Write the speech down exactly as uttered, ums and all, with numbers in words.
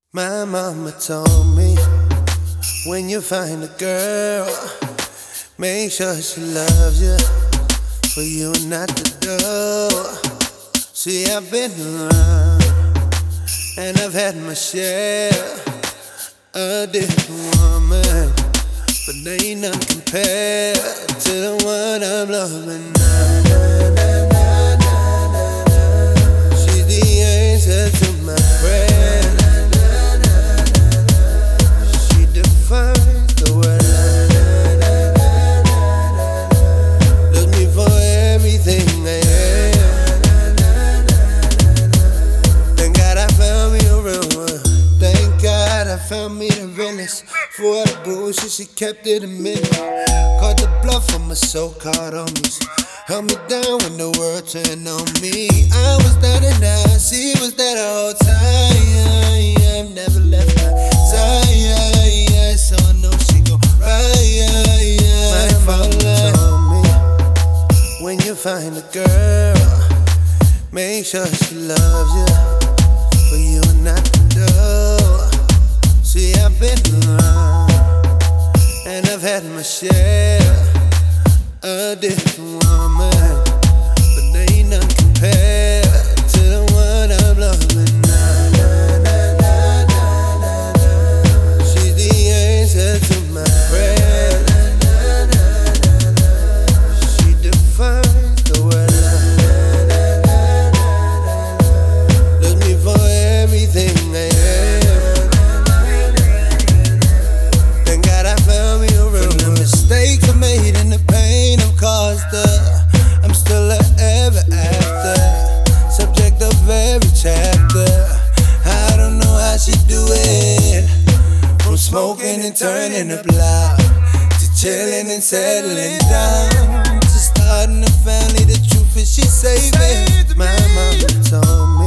My mama told me, when you find a girl, make sure she loves you, for you and not the door. See, I've been around, and I've had my share of different woman, but they ain't none compared to the one I'm loving now. She's the answer to my prayer. She defines the word love. Loves me for everything I am. Thank God I found me a real one. Thank God I found me the realest. For all the bullshit, she kept it a minute. Caught the bluff from my so-called homies. Held me down when the world turned on me. I was down and out, she was there the whole time. I've never left my side, so I know she gon' ride. My mama told me, when you find a girl, make sure she loves you, for you and not the door. See, I've been around, and I've had my share of different woman, but they ain't none compared to the one I'm loving now. She's the answer to my prayer. She defines the word love. Loves me for everything I am. Thank God I found me a real one. The mistakes I made and the pain I've caused her, I'm still a ever after, subject of every chapter. I don't know how she do it, from smoking and turning up loud, to chilling and settling down, to starting a family. The truth is she saved me. My mama told me,